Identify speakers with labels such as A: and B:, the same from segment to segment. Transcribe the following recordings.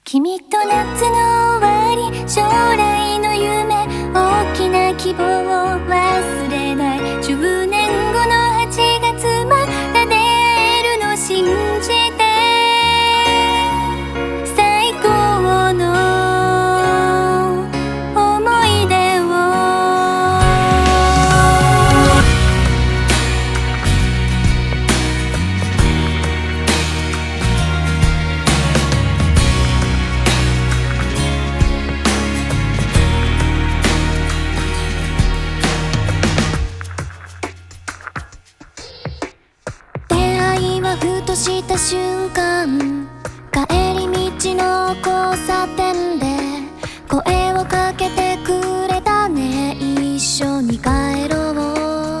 A: 君と夏の終わり、将来の夢、大きな希望を忘れない。10年後の8月また出会えるの信じて、最高の思い出を。ふとした瞬間、帰り道の交差点で声をかけてくれたね。一緒に帰ろう。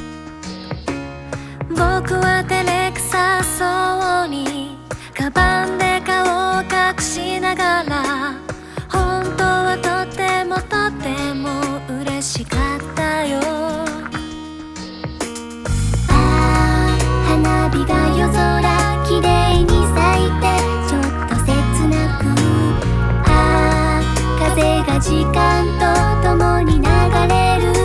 A: 僕は照れくさそうにカバンで顔を隠しながら、本当はとても嬉しかったよ。花火が夜空きれいに咲いて、ちょっと切なく、風が時間とともに流れる。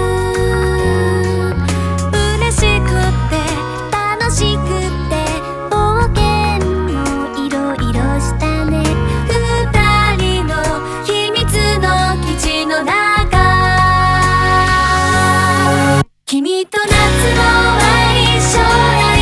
A: 嬉しくって楽しくって冒険もいろいろしたね。二人の秘密の基地の中、君と夏の終わり、将来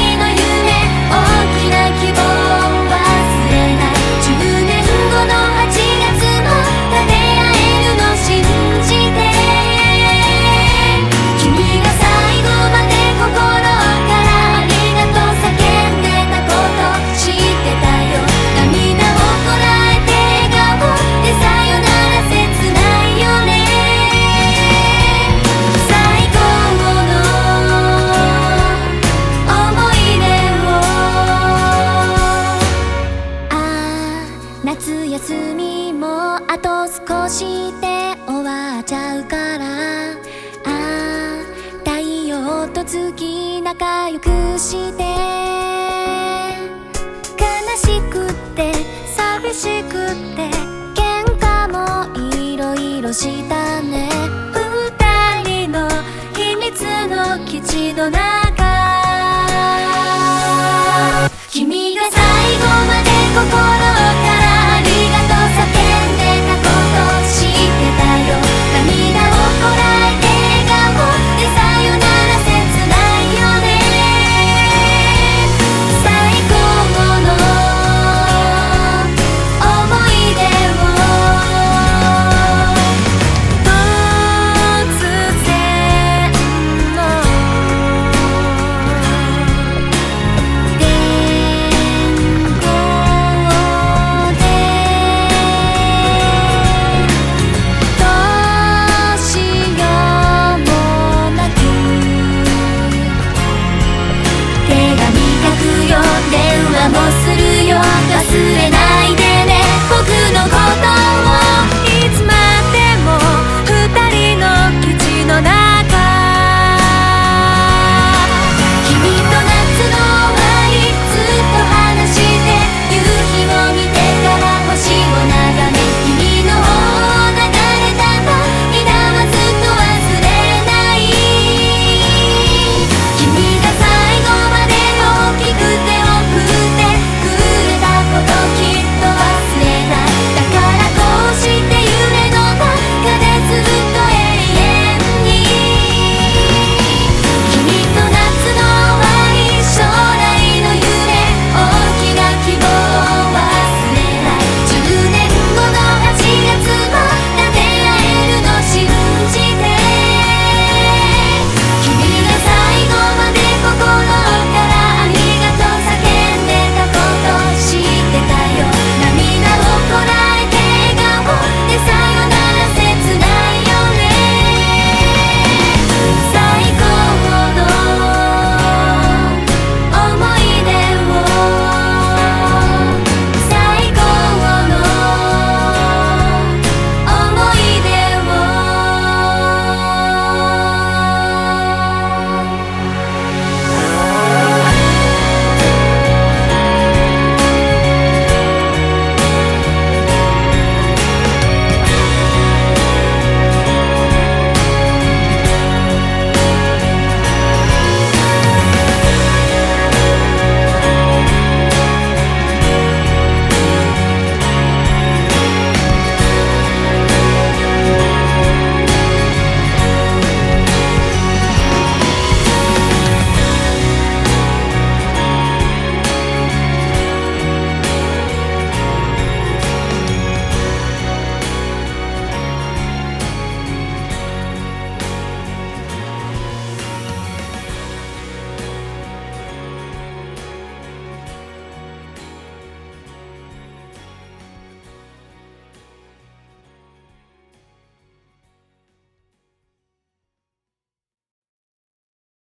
A: 夏休みもあと少しで終わっちゃうから、太陽と月仲良くして、悲しくって寂しくって喧嘩もいろいろしたね。